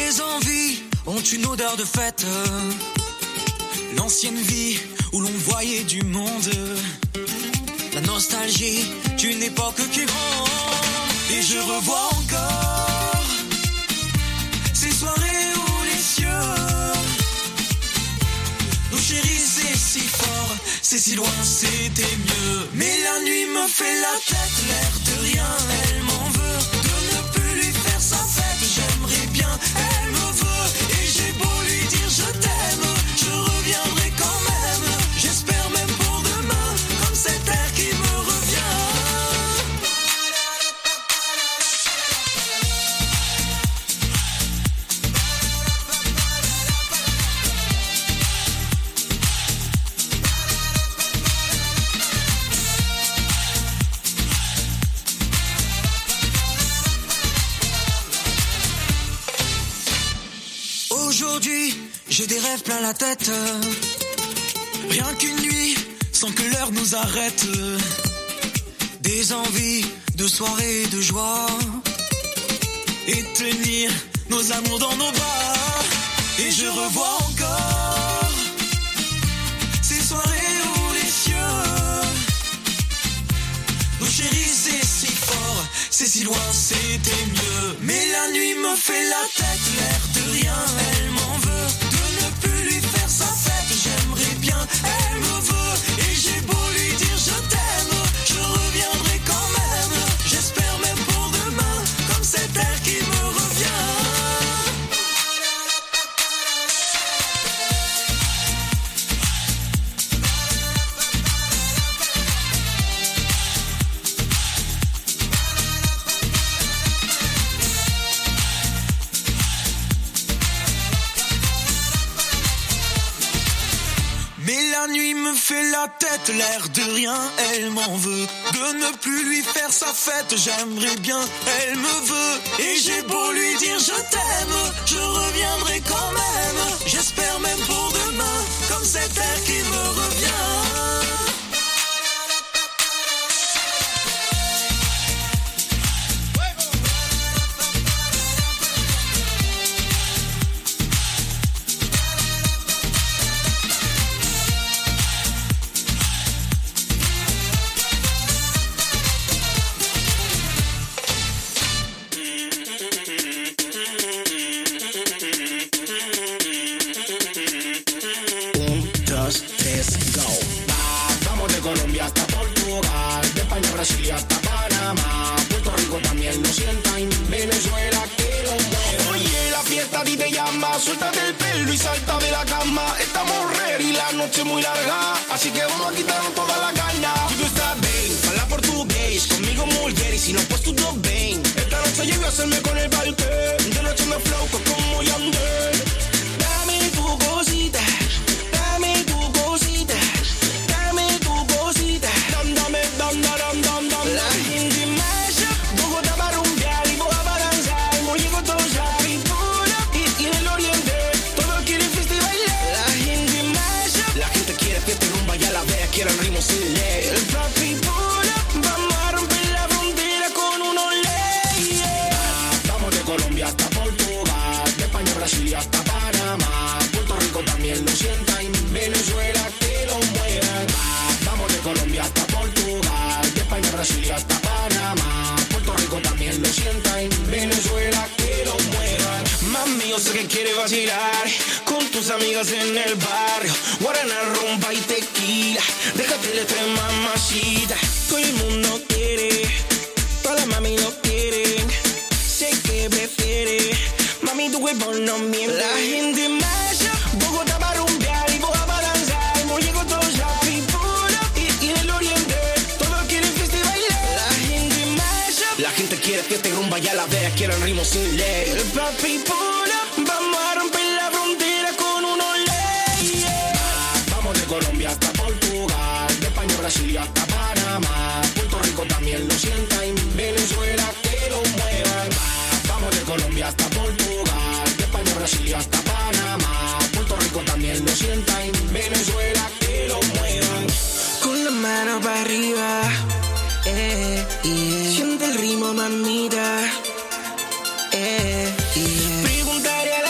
Mes envies ont une odeur de fête. L'ancienne vie où l'on voyait du monde. La nostalgie d'une époque qui rend. Et je revois encore ces soirées où les cieux nous chérissaient si fort. C'est si loin, c'était mieux. Mais la nuit me fait la tête, l'air de rien. Elle m'en veut de ne plus lui faire sa fête. J'aimerais bien, elle me veut. Et j'ai beau lui dire je t'aime, je reviendrai quand même. J'espère même pour demain, comme cet air qui me revient. Aujourd'hui, j'ai des rêves plein la tête. Rien qu'une nuit, sans que l'heure nous arrête. Des envies de soirée et de joie. Et tenir nos amours dans nos bras. Et je revois encore ces soirées où les cieux nous chérissaient si fort. C'est si loin, c'était mieux. Mais la nuit me fait la tête, l'air de rien. Elle m'en veut de ne plus lui faire sa fête. J'aimerais bien, elle me veut. Et j'ai beau lui dire je t'aime, je reviendrai quand même. J'espère même pour demain, comme cet air qui me revient. Mais la nuit me fait la tête, l'air de rien, elle m'en veut. De ne plus lui faire sa fête, j'aimerais bien, elle me veut. Et j'ai beau lui dire je t'aime, je reviendrai quand même. J'espère même pour demain, comme cet air qui me revient. Brasil hasta Panamá, Puerto Rico también lo sienta y Venezuela que lo mueva. Oye, la fiesta a ti te llama, suéltate el pelo y salta de la cama. Estamos ready, la noche muy larga, así que vamos a quitarnos toda la caña. Tú estás bien, habla portugués, conmigo mulher y si no pues tú todo bien. Esta noche llego a hacerme con el baile, de noche me flow como Yandel. Dame tu cosita, dame tu cosita, dame tu cosita, dame, dame, dame, dame, dame. La gente marcha, Bogotá para rumbear y Boga para danzar. Morigo todos a Pipula y en el oriente todos quieren fiesta y bailar. La gente marcha, la gente quiere fiesta y rumba y a la vez quiere el ritmo sin ley. El papi Pula, vamos a romper la frontera con unos leyes. Vamos de Colombia hasta Portugal, de España a Brasil y hasta Panamá. Puerto Rico también lo sienta y Venezuela que lo muevan. Vamos de Colombia hasta Portugal, de España a Brasil y hasta Panamá. Puerto Rico también lo sienta y Venezuela que lo muevan. Mami, yo sé que quieres vacilar con tus amigas en el barrio. Guaraná, rumba y tequila, déjate de tres mamacita. Todo el mundo quiere, todas las mami lo quieren. Sé que prefiere, mami tu cuerpo no miente. La gente marcha, Bogotá para rumbear y Boga para danzar. Morigo todos a Pipula y en el oriente todos quieren fiesta y bailar. La gente marcha, la gente quiere fiesta y rumba y a la vez quiere el ritmo sin ley. El papi Pula, vamos a romper la frontera con unos leyes. Vamos de Colombia hasta Portugal, de España a Brasil y hasta Panamá. Puerto Rico también lo sienta y Venezuela que lo muevan. Vamos de Colombia hasta Portugal, de España a Brasil y hasta Panamá. Puerto Rico también lo sienta y Venezuela que lo muevan. Con la mano para arriba, siente el ritmo, mamita. Preguntaré a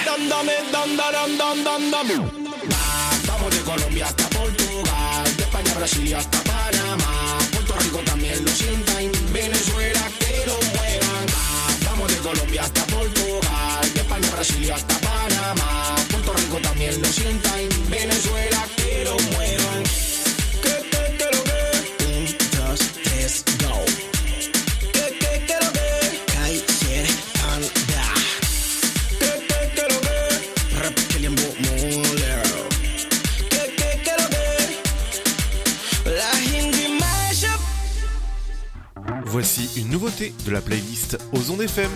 Vamos de Colombia hasta Portugal, de España a Brasil y hasta Panamá. Puerto Rico también lo sientan, Venezuela que lo muevan. Vamos de Colombia hasta Portugal, de España a Brasil y hasta Panamá. Puerto Rico también lo sientan, Venezuela que lo muevan. Que lo que? 1, 2, 3, go. Que lo que? Calle anda. Que lo que? Rap Killian Muller. Que lo que? La Hindi Mashup. Voici une nouveauté de la playlist aux ondes FM.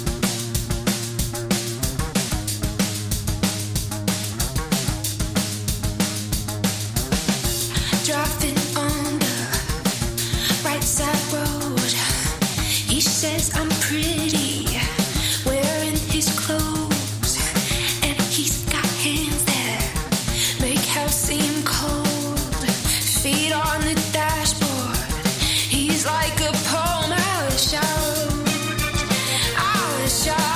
Driving on the right side road, he says I'm pretty, wearing his clothes, and he's got hands that make house seem cold, feet on the dashboard, he's like a poem out of show, out of show.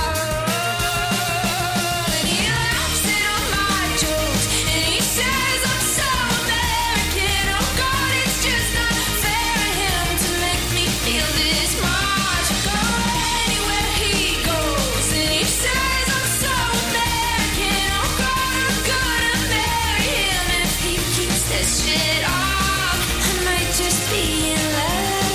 And he laughs at all my jokes, and he says I'm so American. Oh God, it's just not fair to him to make me feel this much. Go anywhere he goes, and he says I'm so American. Oh God, I'm gonna marry him if he keeps this shit off. I might just be in love.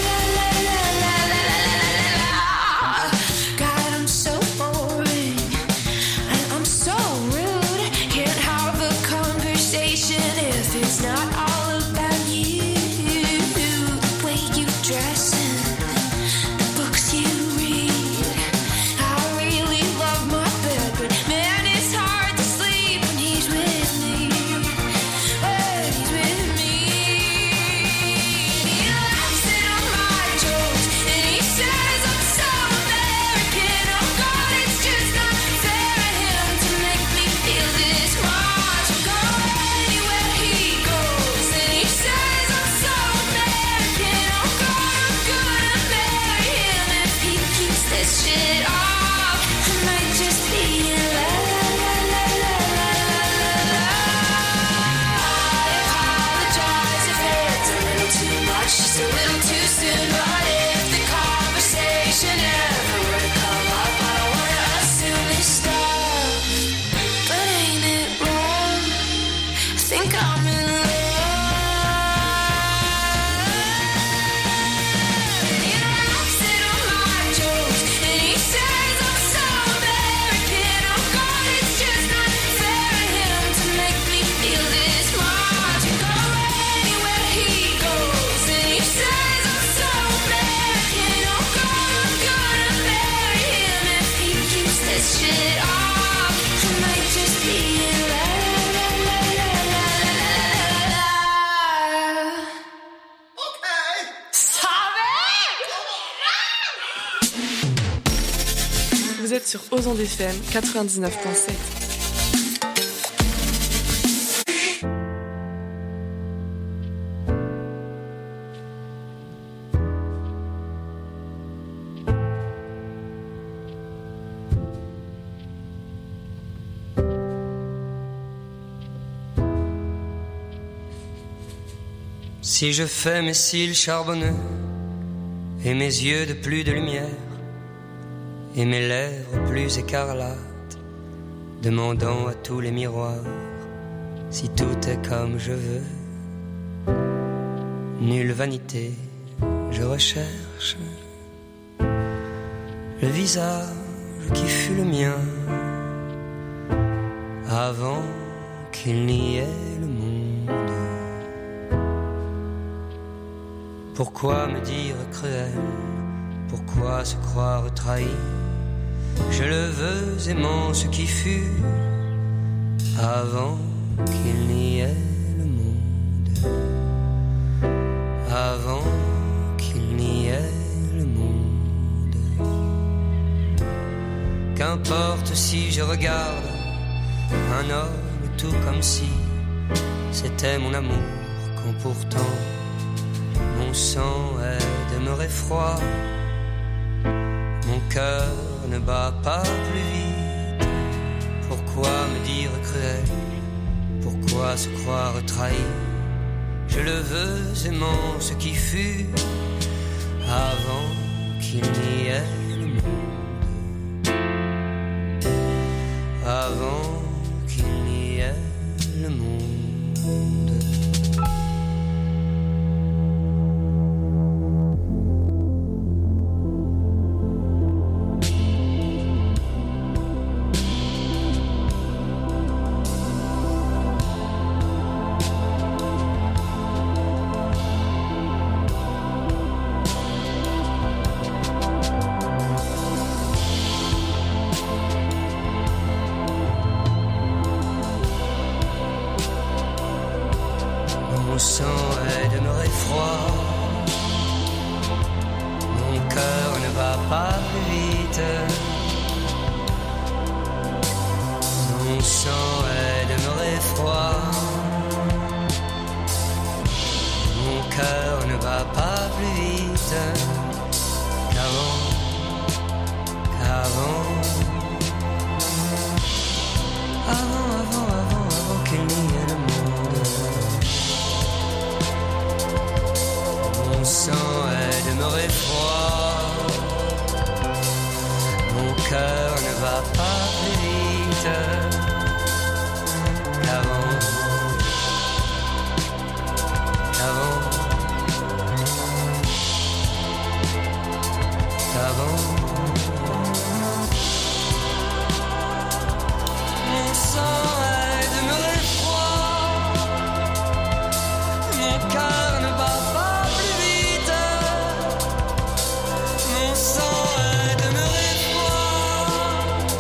God, I'm so boring, and I'm so rude. Can't have a conversation if it's not all about you. The way you dress and the books you read. I really love my bed, but man, it's hard to sleep when he's with me. When he's with me. And he laughs at all my jokes, and he says I'm so American. Oh God, it's just not fair to him to make me feel this much. Go anywhere he goes, and he says I'm so American. Oh God, I'm gonna marry him if he keeps this shit off. I might just be in love. I apologize if it's a little too much, just a little too soon. But if the conversation ever were to come up, I don't wanna assume it's stuff. But ain't it wrong? I think I'm in love. And he laughs at all my jokes, and he says I'm so American. Oh God, it's just not fair to him to make me feel this much. Go anywhere he goes, and he says I'm so American. Oh God, I'm gonna marry him if he keeps this shit off. I might just be in love. Vous êtes sur Ozon FM 99.7. Si je fais mes cils charbonneux et mes yeux de plus de lumière et mes lèvres plus écarlates, demandant à tous les miroirs si tout est comme je veux, nulle vanité, je recherche le visage qui fut le mien avant qu'il n'y ait le monde. Pourquoi me dire cruel? Pourquoi se croire trahi? Je le veux aimant ce qui fut avant qu'il n'y ait le monde. Avant qu'il n'y ait le monde. Qu'importe si je regarde un homme tout comme si c'était mon amour, quand pourtant mon sang est demeuré froid. Mon cœur ne bat pas plus vite. Pourquoi dire cruel? Pourquoi se croire trahi? Je le veux aimant ce qui fut avant qu'il n'y ait le monde. Avant qu'il n'y ait le monde. Mon sang est demeuré froid, mon cœur ne va pas plus vite. Mon sang est demeuré froid, mon cœur ne va pas plus vite qu'avant, avant qu'il n'y ait le monde. Mon sang est demeuré froid, mon cœur ne va pas plus vite qu'avant. Mon sang est demeuré froid, mon cœur ne bat pas plus vite. Mon sang est demeuré froid,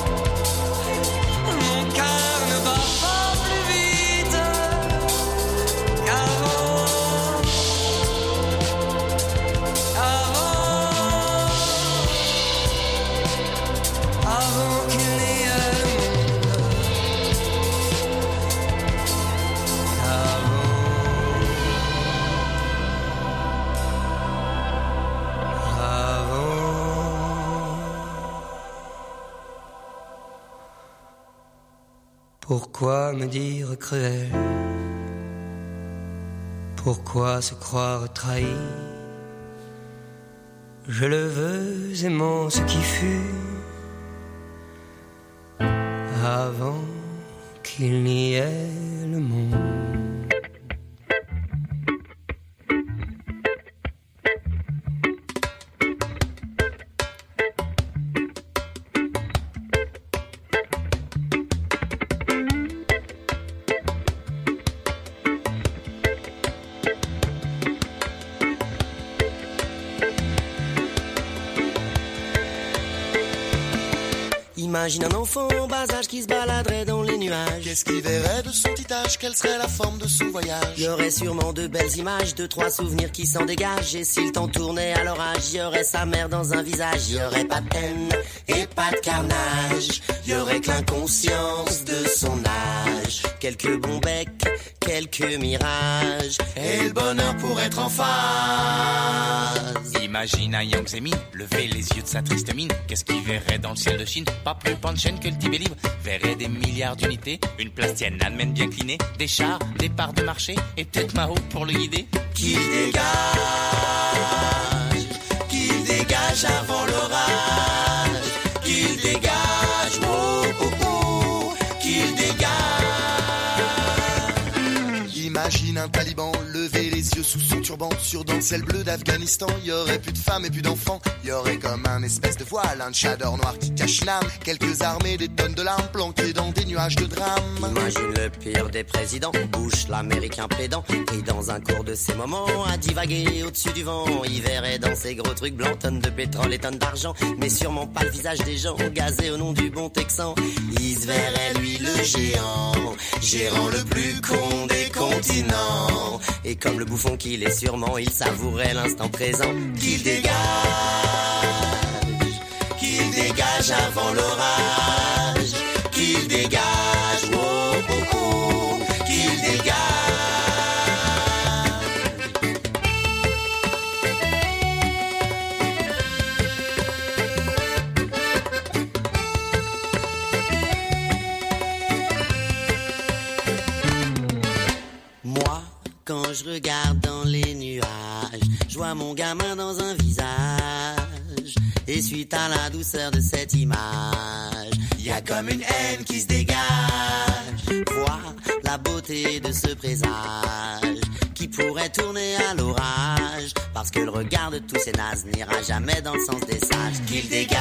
mon cœur ne bat pas plus vite qu'avant. Avant qu'il n'y ait le Pourquoi me dire cruel? Pourquoi se croire trahi? Je le veux aimant ce qui fut avant qu'il n'y ait le monde. Imagine un enfant en bas âge qui se baladerait dans les nuages. Qu'est-ce qu'il verrait de son petit âge? Quelle serait la forme de son voyage? Il y aurait sûrement de belles images, 2-3 souvenirs qui s'en dégagent. Et s'il temps tournait à l'orage, il y aurait sa mère dans un visage. Il y aurait pas de haine et pas de carnage. Il y aurait que l'inconscience de son âge. Quelques bons becs, quelques mirages. Et le bonheur pour être en phase. Imagine un Yang Zemin lever les yeux de sa triste mine. Qu'est-ce qu'il verrait dans le ciel de Chine? Pas plus pan-de-chaîne que le Tibet libre. Verrait des milliards d'unités, une place Tiananmen bien clinée, des chars, des parts de marché et peut-être Mao pour le guider. Qu'il dégage avant l'orage. Qu'il dégage, oh oh oh, qu'il dégage. Imagine un taliban lever les yeux sous son turban sur dans le ciel bleu d'Afghanistan. Il y aurait plus de femmes et plus d'enfants. Il y aurait comme un espèce de voile, un tchador noir qui cache une âme. Quelques armées, des tonnes de larmes planquées dans des nuages de drame. Imagine le pire des présidents, Bush l'américain plaidant, et dans un cours de ces moments à divaguer au-dessus du vent. Il verrait dans ces gros trucs blancs tonnes de pétrole et tonnes d'argent, mais sûrement pas le visage des gens gazés au nom du bon texan. Il se verrait lui le géant, gérant le plus con des continents. Et comme le bouffon qu'il est sûrement, il savourait l'instant présent. Qu'il dégage avant l'orage. Qu'il dégage, oh oh oh, qu'il dégage. je regarde dans les nuages, je vois mon gamin dans un visage. Et suite à la douceur de cette image, y a comme une haine qui se dégage. Voir la beauté de ce présage qui pourrait tourner à l'orage, parce que le regard de tous ces nazes n'ira jamais dans le sens des sages. Qu'il dégage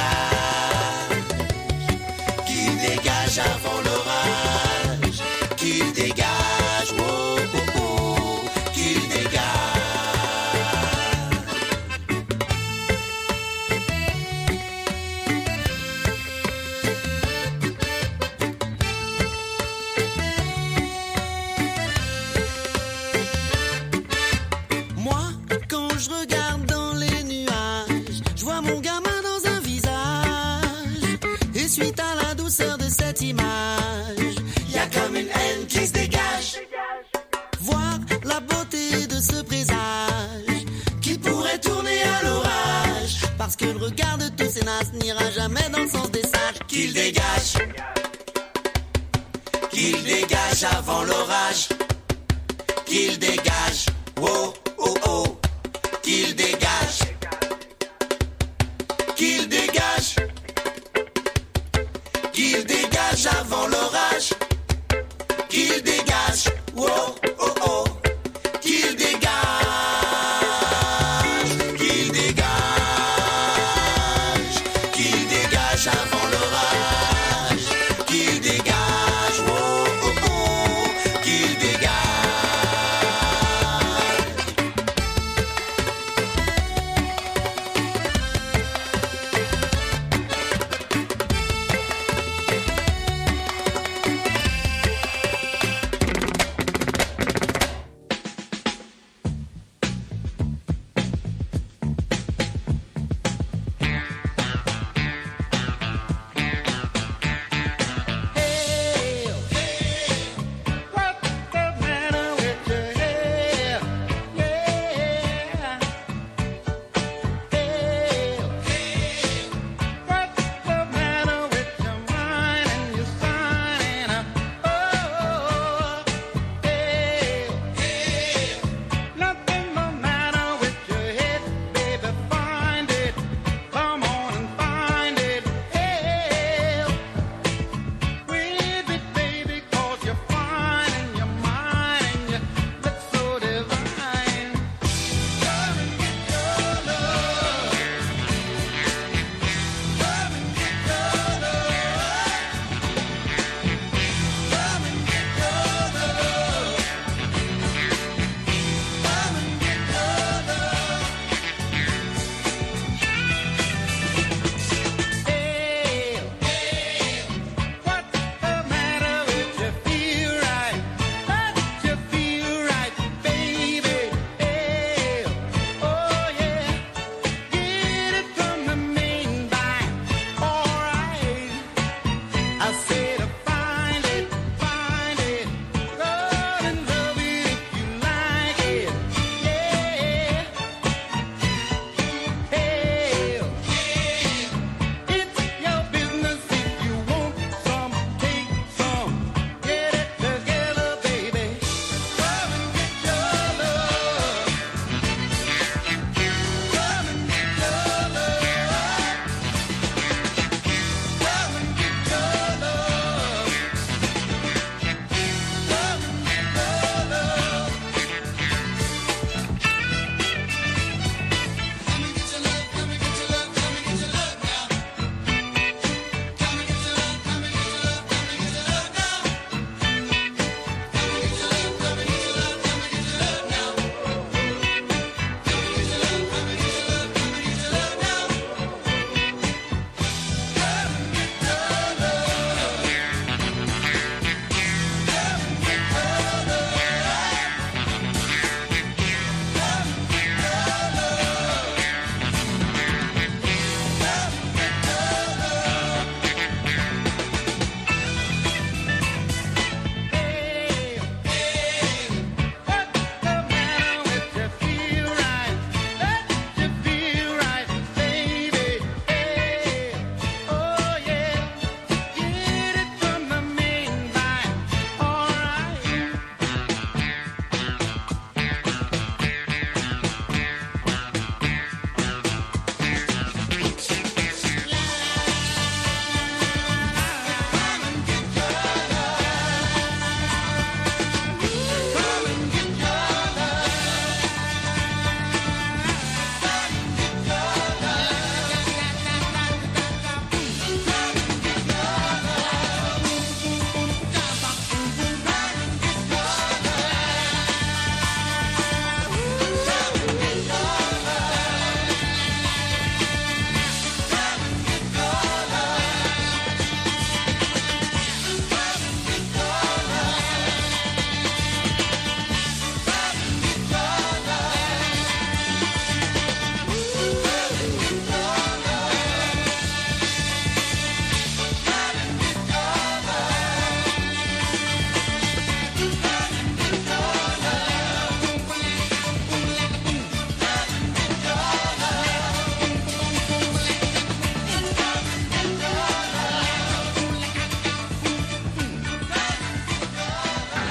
avant l'orage, qu'il dégage, oh oh oh, qu'il dégage. Moi, quand je regarde dans les nuages, je vois mon gamin dans un visage. Et suite à la douceur de cette image, y a comme une haine qui se dégage. Voir la beauté de ce présage qui pourrait tourner à l'orage, parce que le regard de tous ces nazes n'ira jamais dans le sens des sages. Qu'il dégage avant l'orage, qu'il dégage, oh oh oh, qu'il dégage avant l'orage, qu'il dégage, oh oh oh, qu'il dégage avant l'orage, qu'il dégage, oh oh oh, qu'il dégage.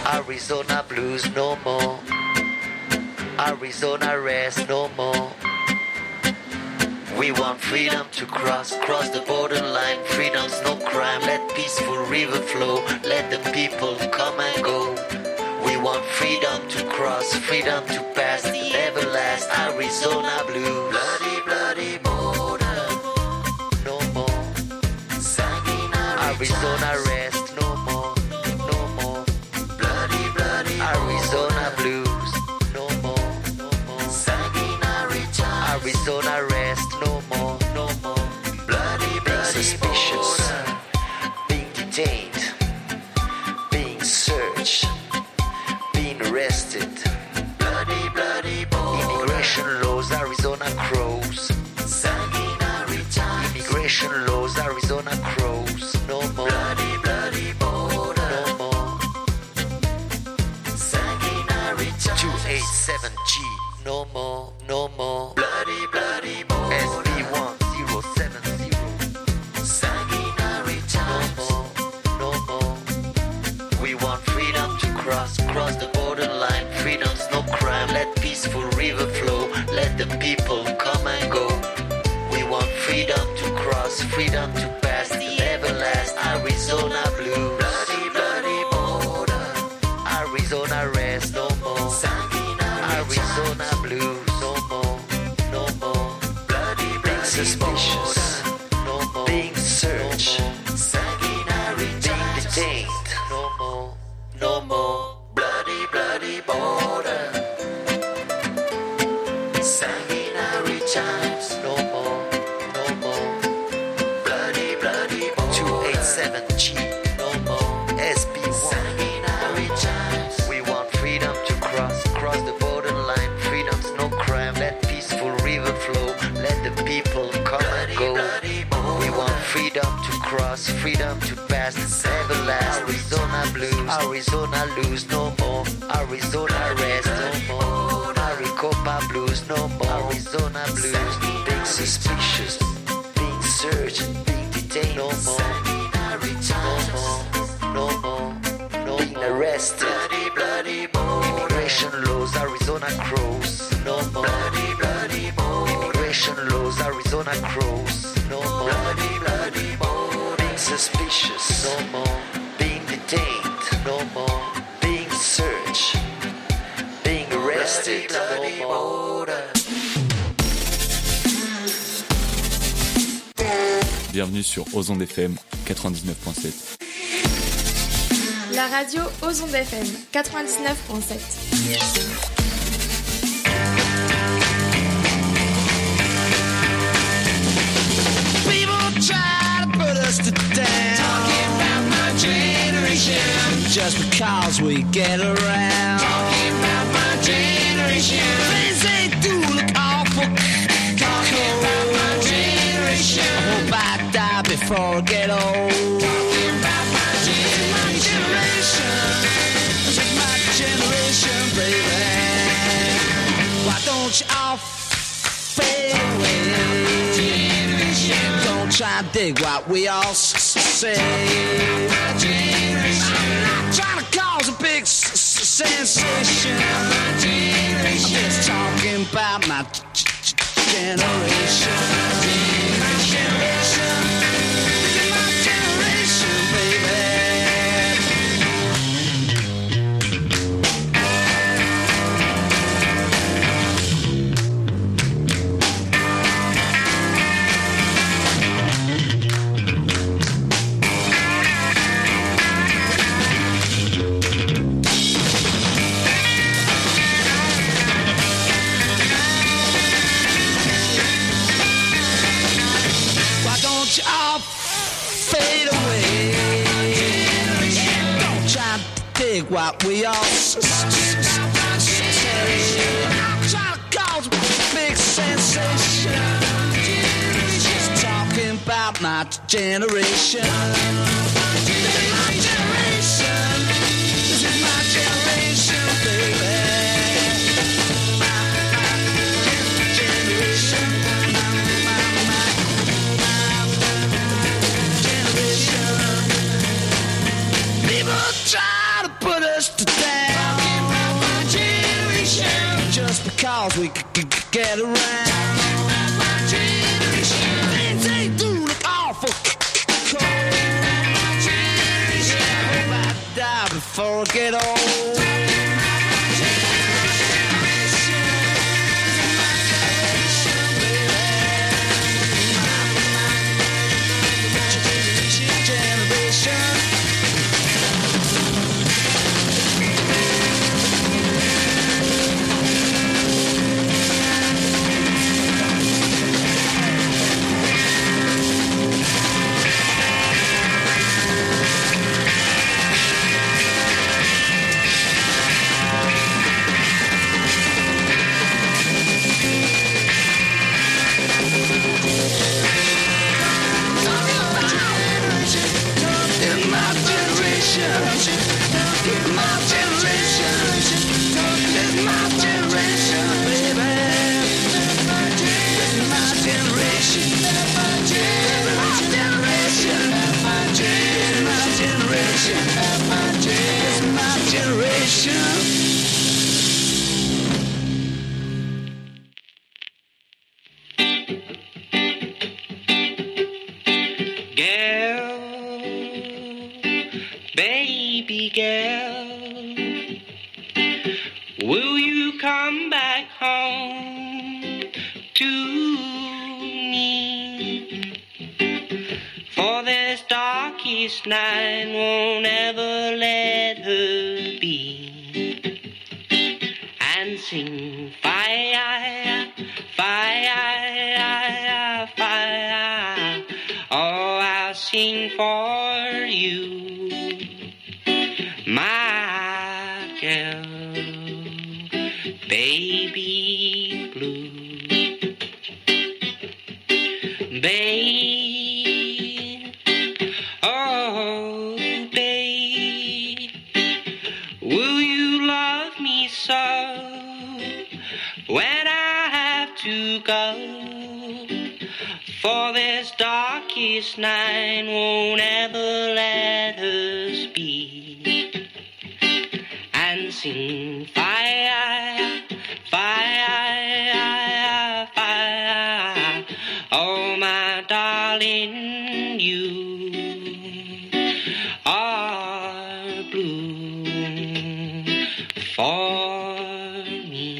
Arizona blues no more. Arizona rest no more. We want freedom to cross the borderline. Freedom's no crime, let peaceful river flow. Let the people come and go. We want freedom to cross, freedom to pass, never last. Arizona blues. Bloody, bloody border, no more. Arizona rest, no more, no more. Bloody, bloody Arizona blues, no more, no more. Arizona rest, no more, no more. Bloody, being suspicious, being detained, being searched, being arrested. Bloody, bloody immigration laws, Arizona crows. Immigration laws, Arizona crows. No more. Bloody, bloody border. No more. 287G. No more. No more. Bloody, bloody border. SB1070. No more. No more. We want freedom to cross the borderline. Freedom's no crime. Let peaceful river flow. Let the people come and go. We want freedom to cross, freedom to pass, never last. Arizona blue, bloody, bloody border. Arizona rest, no more. Arizona blues, no more, no more. Bloody, being suspicious, no more. Being searched, being detained, no more, no more. Bloody, bloody border. Sanguinary times, no more, no more. Bloody, bloody border. 287G, no more. SB1, sanguinary times. We want freedom to cross the borderline. Freedom's no crime. Let peaceful river flow. Let the people come and go. We want freedom to cross, freedom to pass, never last. Arizona blues, Arizona lose, no more. Arizona rest, no more. Maricopa blues, no more. Arizona blues, being suspicious, being searched, being detained, no more. No more, no more, no being arrested. Bloody, bloody immigration laws, Arizona crows, no more. Bloody, bloody immigration laws, Arizona crows, no more. Bloody, bloody being suspicious, no more. Being detained, no more. Being searched, being arrested, no more. Bienvenue sur Ozon FM 99.7. La radio Ozon FM 99.7. People try to put us to down, talking about my generation, just because we get around. Talking about my generation, things they do look awful. Talking about my generation, I hope I die before I get old. Talking about my generation, this is my generation, baby. Why don't you all fade away? Don't try to dig what we all say. I'm not trying to cause a big sensation. I'm just talking about my generation. My generation, this is my generation, baby. What we all say. I'm trying to cause a big sensation. Just talking about my generation. This is my generation. This is my generation, baby. My generation. My generation. People try to put us to get around. My generation, things ain't do look awful cold. My generation, I hope I die before I get old. Baby girl, will you come back home to me? For this darkest night won't ever let her be. And sing fire, fire, fire. Oh, I'll sing for you, my girl, baby blue. Babe, oh babe, will you love me so when I have to go? For this darkest night won't ever let us be. And sing fire, fire, fire. Oh, my darling, you are blue for me.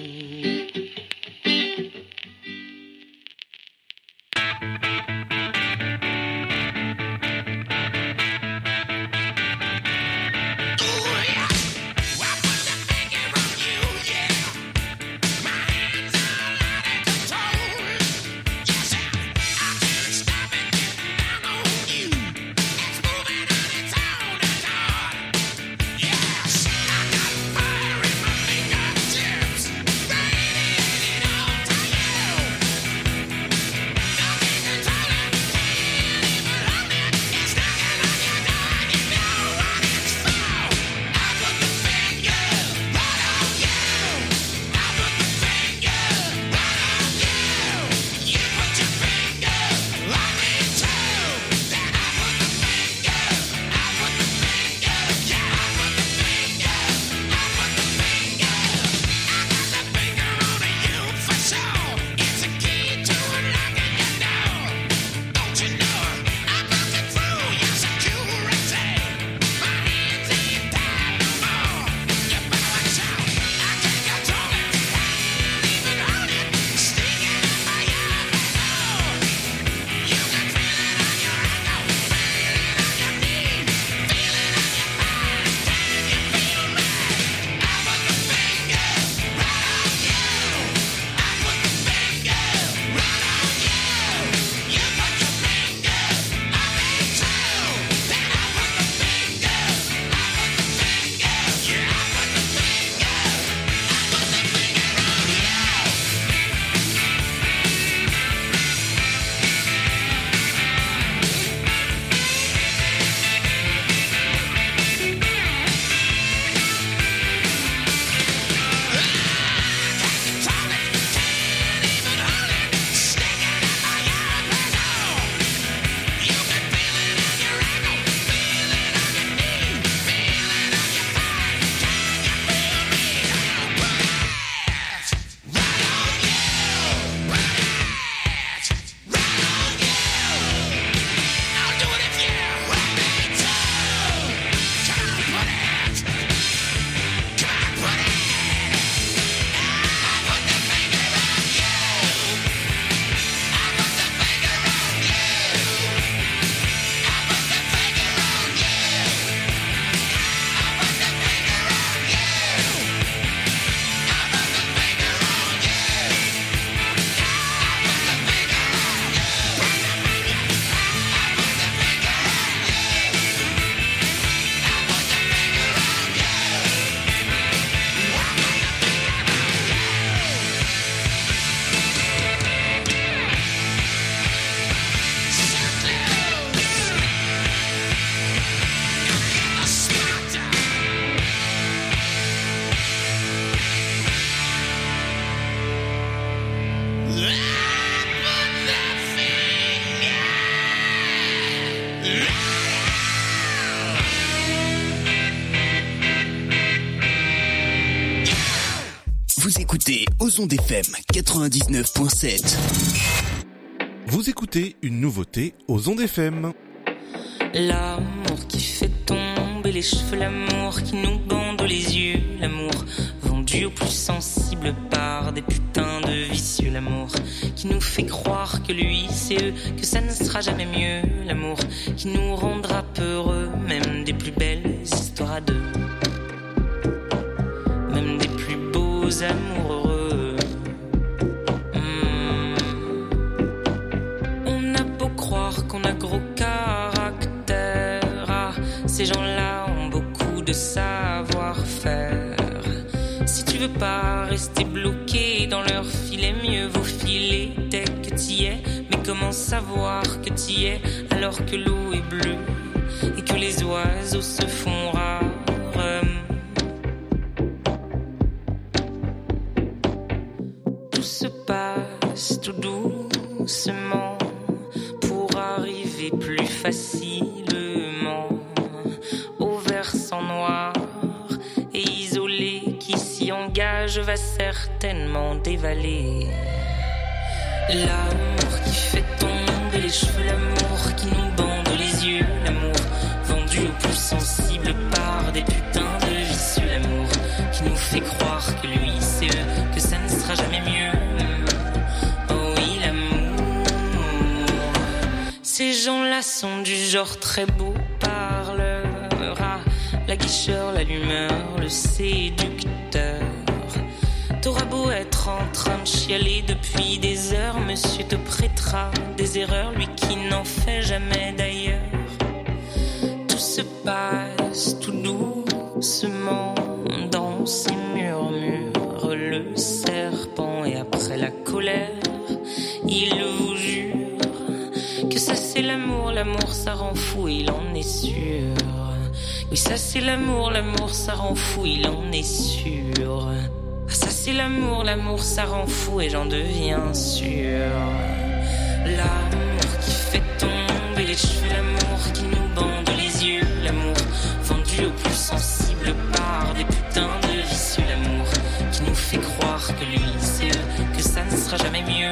Yes, I got fire in my Vous écoutez Ozon FM 99.7. Vous écoutez une nouveauté aux Ondes FM. L'amour qui fait tomber les cheveux, l'amour qui nous bande les yeux, l'amour vendu aux plus sensibles par des putains de vicieux, l'amour qui nous fait croire que lui c'est eux, que ça ne sera jamais mieux, l'amour qui nous rendra peureux, même des plus belles histoires à deux, même des plus beaux amours heureux. On a beau croire qu'on a gros caractère, ces gens-là ont beaucoup de savoir-faire. Si tu veux pas rester bloqué dans leur filet, mieux vaut filer dès que t'y es. Mais comment savoir que t'y es alors que l'eau est bleue et que les oiseaux se font rares? Tout se passe tout doucement pour arriver plus facilement au versant noir et isolé qui s'y engage va certainement dévaler. L'amour qui fait tomber les cheveux, l'amour qui nous bande les yeux, l'amour vendu aux plus sensibles par des putains de vicieux, l'amour qui nous fait croire que lui c'est eux, que ça ne sera jamais mieux. Oh oui, l'amour. Ces gens-là sont du genre très beau parleur, la guicheur, l'allumeur, le séducteur. T'auras beau être en train de chialer depuis des heures, monsieur te prêtera des erreurs, lui qui n'en fait jamais d'ailleurs. Tout se passe tout doucement dans ces murmures, le serpent et après la colère, il vous jure que ça c'est l'amour, l'amour ça rend fou, il en est sûr. Oui, ça c'est l'amour, l'amour ça rend fou, il en est sûr. Ça c'est l'amour, l'amour ça rend fou et j'en deviens sûr. L'amour qui fait tomber les cheveux, l'amour qui nous bande les yeux, l'amour vendu aux plus sensibles par des putains de vicieux, l'amour qui nous fait croire que lui c'est eux, que ça ne sera jamais mieux.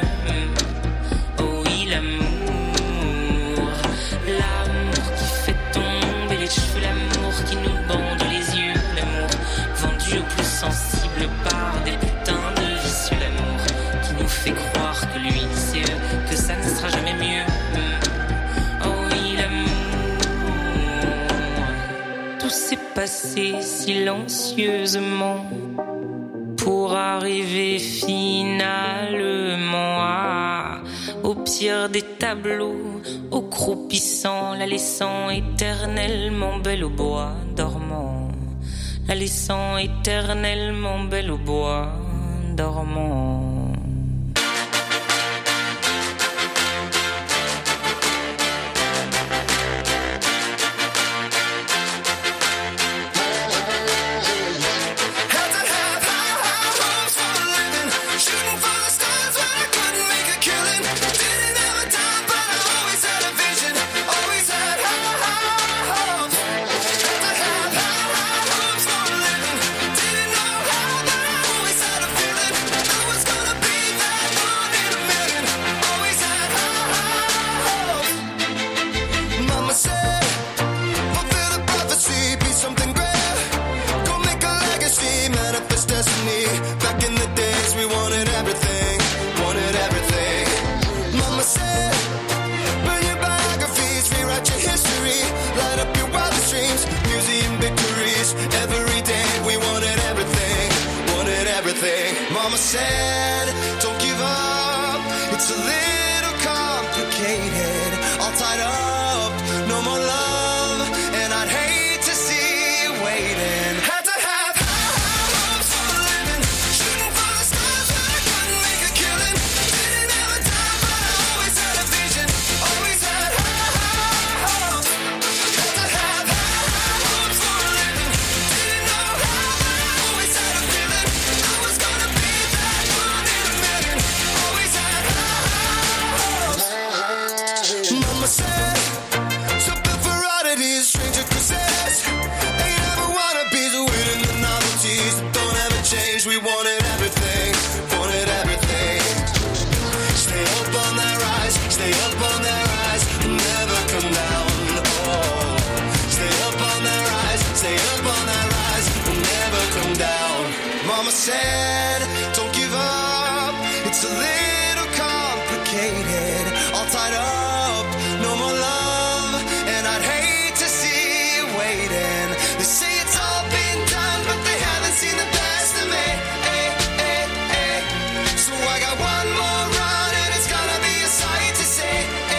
Oh oui, l'amour. L'amour qui fait tomber les cheveux, l'amour qui nous bande les yeux, l'amour vendu aux plus sensibles par des putains de vicieux, l'amour qui nous fait croire que lui c'est eux, que ça ne sera jamais mieux. Oh oui, l'amour. Tout s'est passé silencieusement pour arriver finalement au pire des tableaux, au croupissant, la laissant éternellement belle au bois dormant, la laissant éternellement belle au bois dormant. Mama said, don't give up, it's a little complicated, all tied up, no more love, and I'd hate to see you waiting. Had to have high hopes for a living, shooting for the stars but I couldn't make a killing, didn't have a time but I always had a vision, always had high hopes. Had to have high hopes for a living, didn't know how but I always had a feeling I was gonna be that one in a million. Mama said, don't give up. It's a little complicated. All tied up, no more love. And I'd hate to see you waiting. They say it's all been done, but they haven't seen the best of me. So I got one more run, and it's gonna be a sight to see.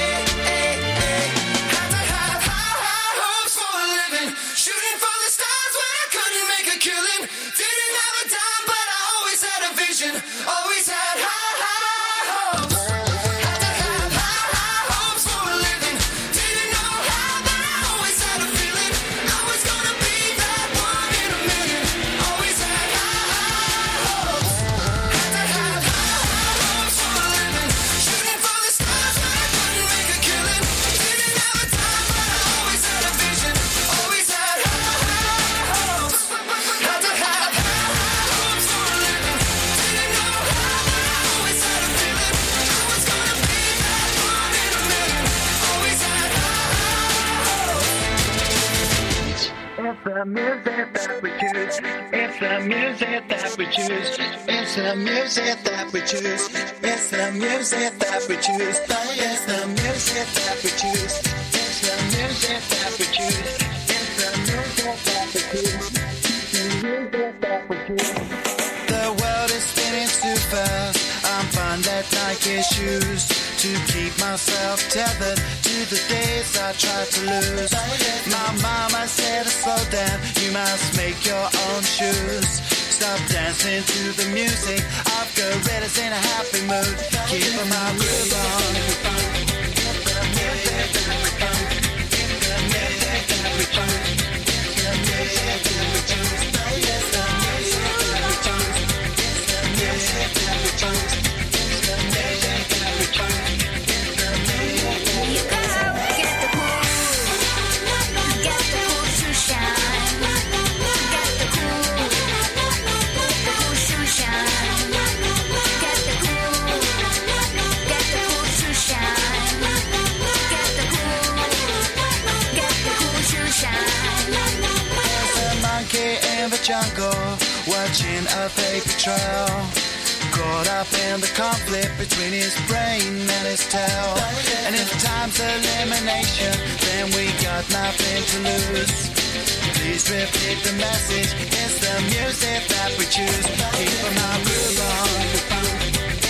Had to have high hopes for a living, shooting for the stars when I couldn't make a killing. Didn't have a dime, but I always had a vision. Always had high hopes. Had to have high hopes for a living. Didn't know how, but I always had a feeling I was gonna be that one in a million. Always had high hopes. Had to have high hopes for a living, shooting for the stars when I couldn't make a killing. Didn't have a dime, but I always had a vision. Always had high hopes. Had to have high hopes for a living. Didn't know how, but I always had a feeling I was gonna be that one in a million. Always had high hopes. It's the music that we choose. It's the music that we choose. It's the music that we choose. It's the music that we choose. It's the music that we choose. It's the music that we choose. It's the music that we choose. The music that we choose. The world is spinning too fast. I'm fine that Nike shoes to keep myself tethered to the days I tried to lose. My mama said, slow down, you must make your own shoes. Stop dancing to the music. I've got gorillas in a happy mood. Keep my groove on. Jungle, watching a paper trail, caught up in the conflict between his brain and his tail. And if time's elimination, then we got nothing to lose. Please repeat the message. It's the music that we choose. Keep my groove on.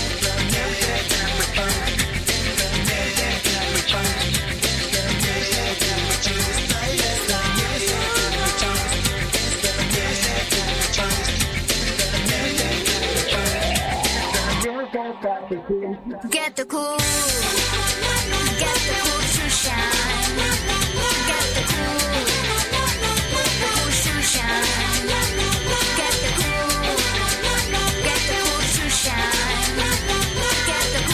Get the cool, get the cool to shine. Get the cool to shine. Get the cool to shine. Get the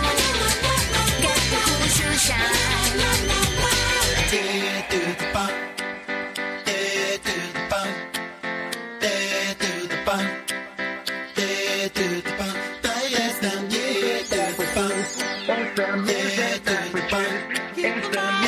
cool to shine. Dead to the bump, dead to the bump, dead to the bump, dead to the bump. It's the music that we choose. It's the music that we choose. It's the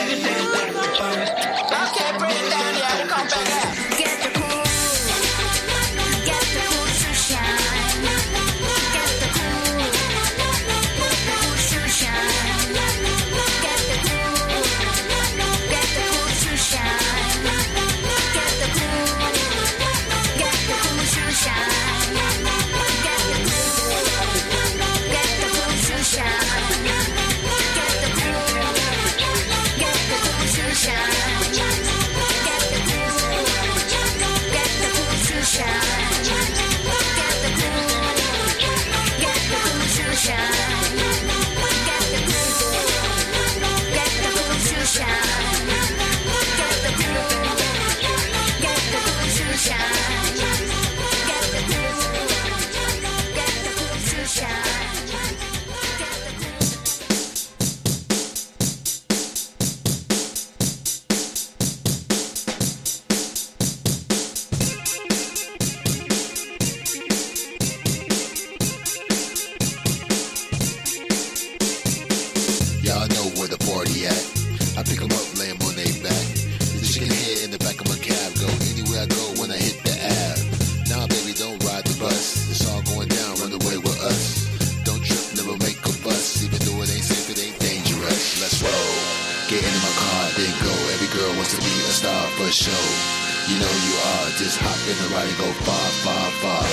for sure. You know you are, just hop in the ride and go far, far, far.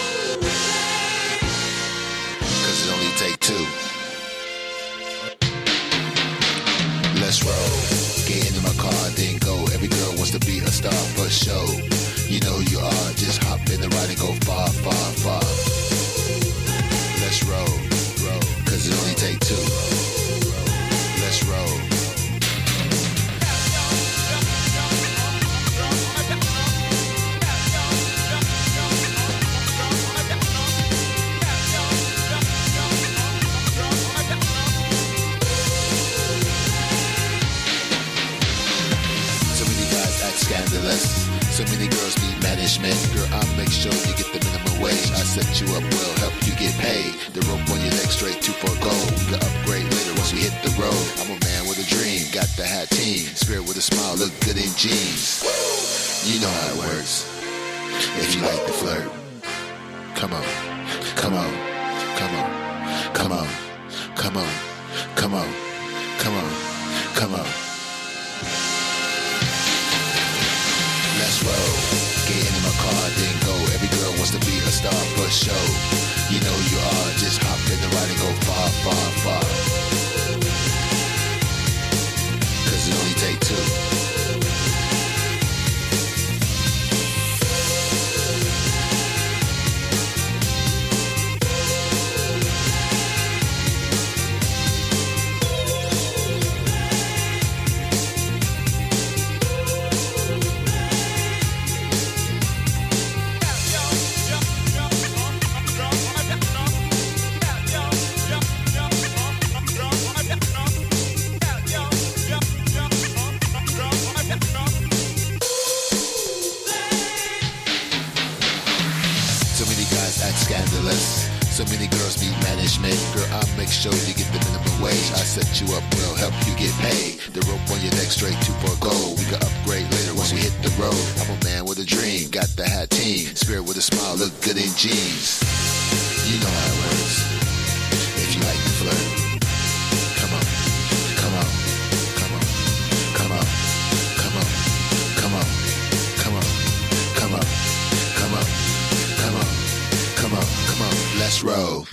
Cause it only take two. Let's roll, get into my car, then go. Every girl wants to be a star for sure. You know you are, just hop in the ride and go far, far, far. Let's roll, cause it only take two. Let's roll. Scandalous. So many girls need management. Girl, I'll make sure you get the minimum wage. I set you up well, help you get paid. The rope on your neck straight 2 for gold. We can upgrade later once we hit the road. I'm a man with a dream, got the hat team. Spirit with a smile, look good in jeans. You know how it works. If you like to flirt, come on, come on, come on, come on, come on, come on, come on, come on. Let's roll, get into my car, then go. Every girl wants to be a star for sure. You know you are, just hop in the ride and go far, far, far. Cause it only take two. So many girls need management. Girl, I'll make sure you get the minimum wage. I set you up well, help you get paid. The rope on your neck straight 2 for gold. We can upgrade later once we hit the road. I'm a man with a dream, got the hat team. Spirit with a smile, look good in jeans. You know how it works. If you like to flirt, come on, come on, come on, come on, come on, come on, come on, come on, come on, come on, come on, come on, let's roll.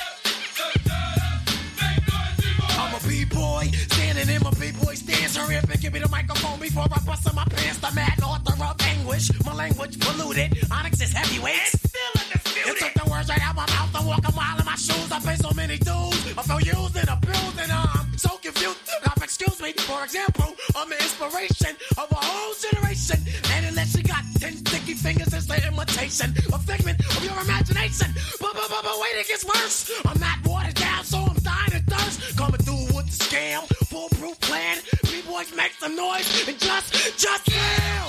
Standing in my big boy stance, hurry up and give me the microphone before I bust in my pants. The mad author of anguish, my language polluted. Onyx is heavyweight. Still undisputed. It took the words right out my mouth to walk a mile in my shoes. I pay so many dues. I feel used and abused and I'm so confused. Excuse me, for example, I'm the inspiration of a whole generation. And unless you got 10 sticky fingers, it's the imitation, a figment of your imagination. But wait, it gets worse. I'm not watered down, so I'm dying of thirst. Coming through with the scam, foolproof plan. B-boys make some noise and just yell.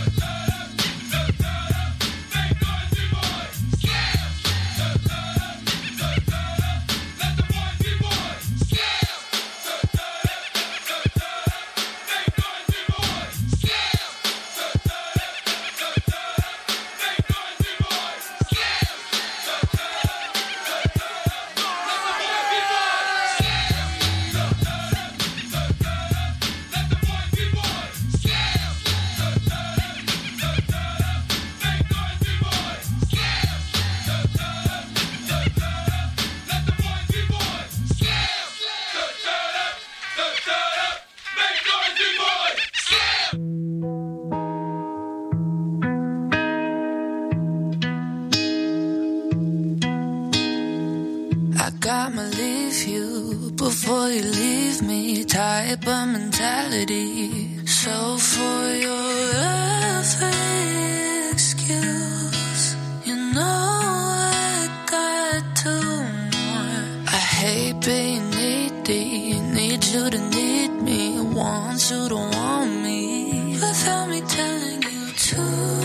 Before you leave me, type of mentality. So for your every excuse, you know I got two more. I hate being needy, need you to need me, want you to want me, without me telling you to.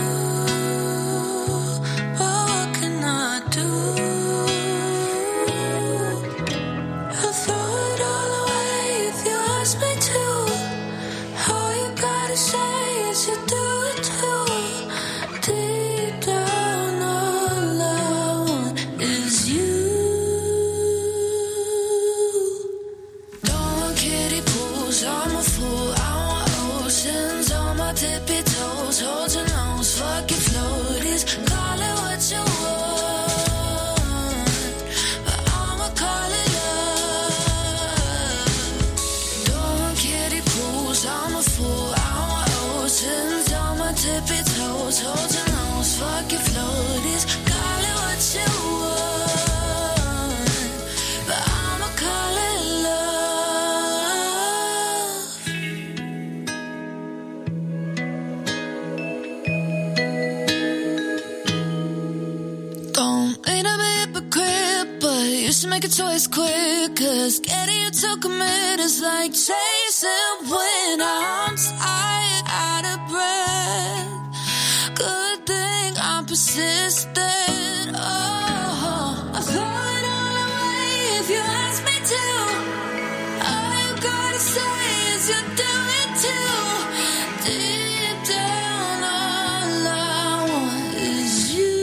What can I do? Make a choice quick, 'cause getting you to commit is like chasing when I'm tired, out of breath. Good thing I'm persistent. Oh, I throw it all away if you ask me to. All you gotta say is you do it too. Deep down, all I want is you.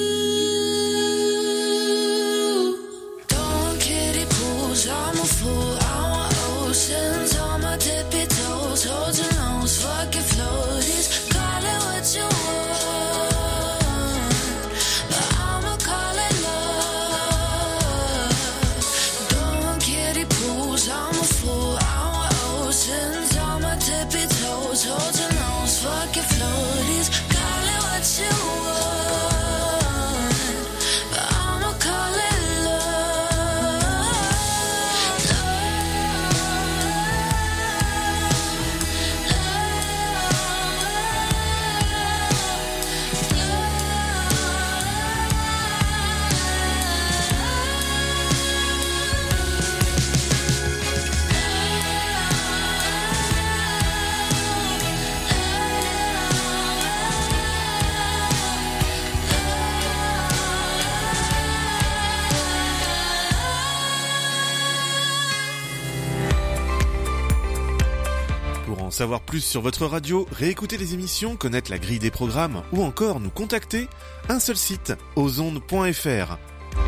I'm a fool, I want oceans on my tippy toes, holding on, fucking floaties, call it what you want, but I'ma call it love. Don't kiddie pools, I'm a fool, I want oceans on my tippy toes, holding on, fucking floaties, call it what you want, but I'ma call it savoir plus sur votre radio, réécouter les émissions, connaître la grille des programmes ou encore nous contacter, un seul site, ozondes.fr.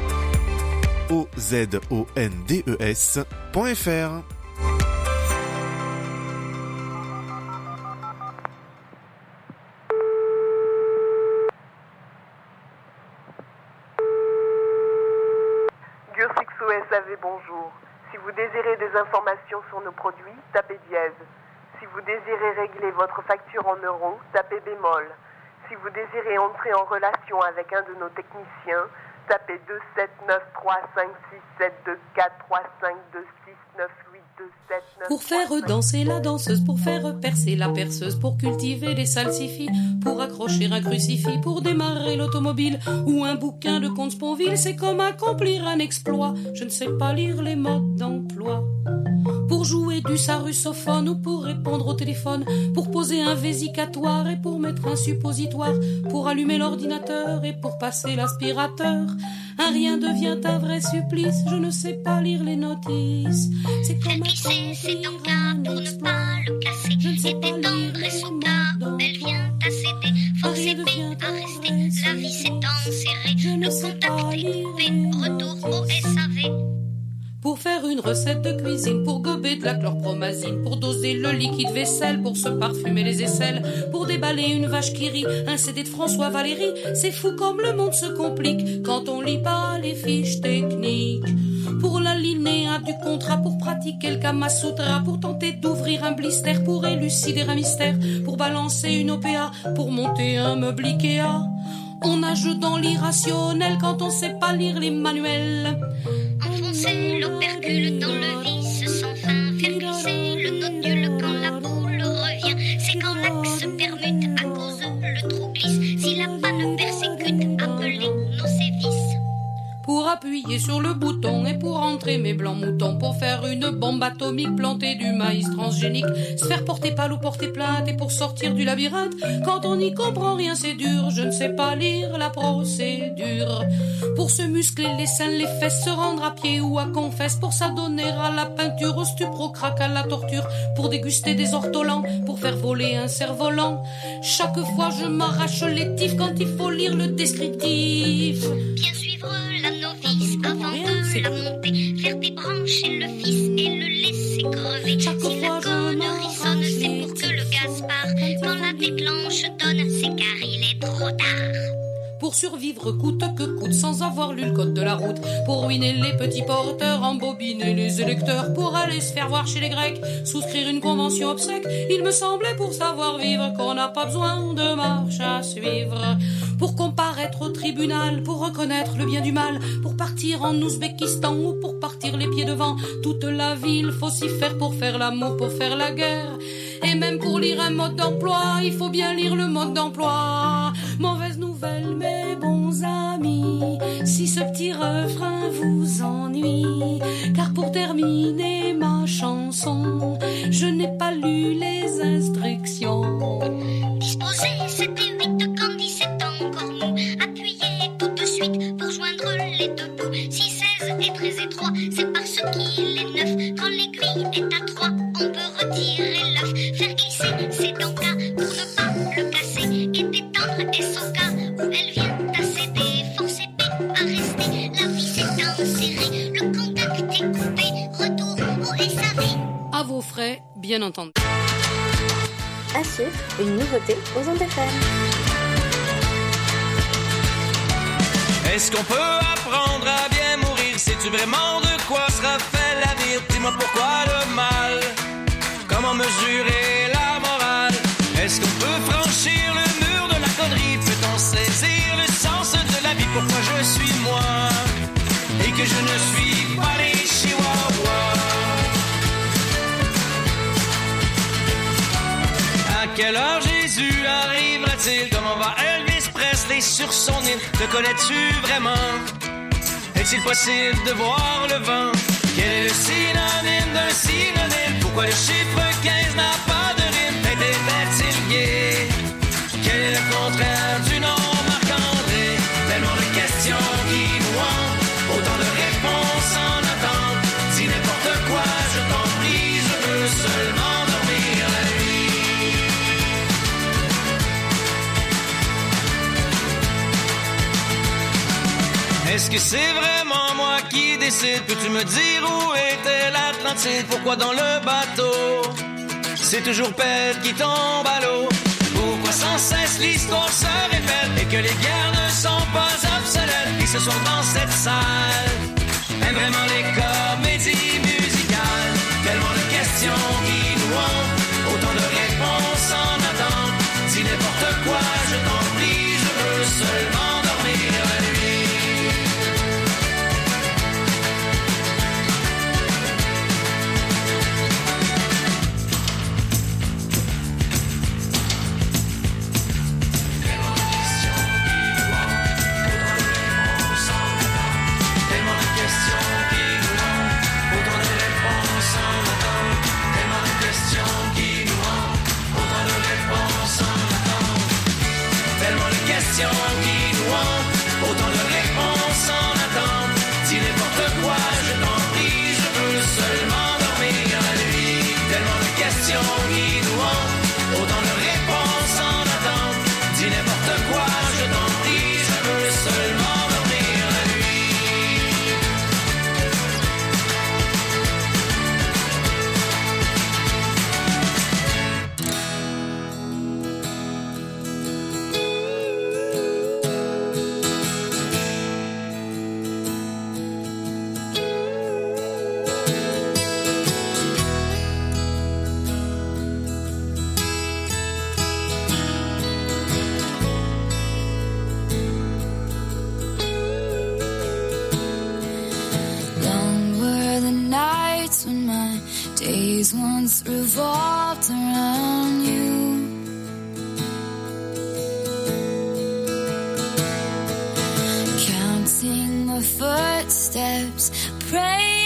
ozondes.fr. SAV, bonjour. Si vous désirez des informations sur nos produits, tapez dièse. Si vous désirez régler votre facture en euros, tapez bémol. Si vous désirez entrer en relation avec un de nos techniciens, tapez 279356724352698279. Pour faire danser la danseuse, pour faire percer la perceuse, pour cultiver les salsifis, pour accrocher un crucifix, pour démarrer l'automobile ou un bouquin de Comte Sponville, c'est comme accomplir un exploit. Je ne sais pas lire les modes d'emploi. Pour jouer du sarrusophone ou pour répondre au téléphone, pour poser un vésicatoire et pour mettre un suppositoire, pour allumer l'ordinateur et pour passer l'aspirateur. Un rien devient un vrai supplice, je ne sais pas lire les notices. C'est comme c'est ton cas pour ne pas le casser. Et détendre et son cas où elle vient à céder. Forcer B à rester, la vie s'est enserrée. Le contact est coupé, retour au SAV. Pour faire une recette de cuisine, pour gober de la chlorpromazine, pour doser le liquide vaisselle, pour se parfumer les aisselles, pour déballer une vache qui rit, un CD de François Valéry. C'est fou comme le monde se complique quand on lit pas les fiches techniques. Pour l'alinéa du contrat, pour pratiquer le Kama Sutra, pour tenter d'ouvrir un blister, pour élucider un mystère, pour balancer une OPA, pour monter un meuble Ikea. On nage dans l'irrationnel quand on sait pas lire les manuels. Enfoncer l'opercule dans le vis sans fin, faire glisser le nodule quand la boule revient. C'est quand l'axe permute à cause le trou glisse. Si la panne persécute, appelez nos sévices. Pour appuyer sur le bouton et pour entrer mes blancs moutons, pour faire une bombe atomique, planter du maïs transgénique, se faire porter pâle ou porter plainte, et pour sortir du labyrinthe, quand on n'y comprend rien c'est dur, je ne sais pas lire la procédure. Pour se muscler les seins, les fesses, se rendre à pied ou à confesse, pour s'adonner à la peinture, au stupre, au crack, à la torture, pour déguster des ortolans, pour faire voler un cerf-volant. Chaque fois je m'arrache les tifs quand il faut lire le descriptif. Bien suivre la novice avant de la monter, faire débrancher le fils et le laisser crever. Si la connerie sonne, c'est pour que le gaz part. Quand la déclenche donne, c'est car il est trop tard. Pour survivre coûte que coûte sans avoir lu le code de la route, pour ruiner les petits porteurs, embobiner les électeurs, pour aller se faire voir chez les Grecs, souscrire une convention obsèque. Il me semblait pour savoir vivre qu'on n'a pas besoin de marche à suivre. Pour comparaître au tribunal, pour reconnaître le bien du mal, pour partir en Ouzbékistan ou pour partir les pieds devant. Toute la vie il faut s'y faire pour faire l'amour, pour faire la guerre. Et même pour lire un mode d'emploi, il faut bien lire le mode d'emploi. Mauvaise nouvelle mes bons amis, si ce petit refrain vous ennuie, car pour terminer ma chanson, je n'ai pas lu les instructions. Disposez 7 et 8 quand 17 encore mou, appuyez tout de suite pour joindre les deux bouts. Si 16 est très étroit, c'est parce qu'il est neuf. Quand l'aiguille est à 3, on peut retirer l'œuf. Faire glisser ses dents là pour ne pas le casser, et détendre et son cas où elle vient à céder. Forcer B à rester, la vie s'est enserrée, le contact est coupé, retour au SAV. À vos frais, bien entendu. À suivre, une nouveauté aux ondes FM. Est-ce qu'on peut apprendre à bien mourir? Sais-tu vraiment de quoi sera fait l'avenir? Dis-moi pourquoi le mal? Comment mesurer la morale? Est-ce qu'on peut franchir le mur de la connerie? Peut-on saisir le sens de la vie? Pourquoi je suis moi et que je ne suis pas les chihuahuas? À quelle heure Jésus arrivera-t-il? Comment va Elvis Presley sur son île? Te connais-tu vraiment? Est-il possible de voir le vent? Quel est le synonyme d'un synonyme? Pourquoi le chiffre 15 n'a pas de rime? Était-il gay? Quel est le contraire du nom Marc-André? Tellement de questions qui nous hantent, autant de réponses en attente. Dis n'importe quoi, je t'en prie, je veux seulement dormir la nuit. Est-ce que c'est vraiment moi qui décide? Peux-tu me dire où était l'Atlantide? Pourquoi dans le bateau c'est toujours pète qui tombe à l'eau? Pourquoi sans cesse l'histoire se répète et que les guerres ne sont pas obsolètes? Et ce soir dans cette salle aime vraiment les comédies musicales. Tellement de questions qui nous hantent, autant de once revolved around you. Counting my footsteps, praying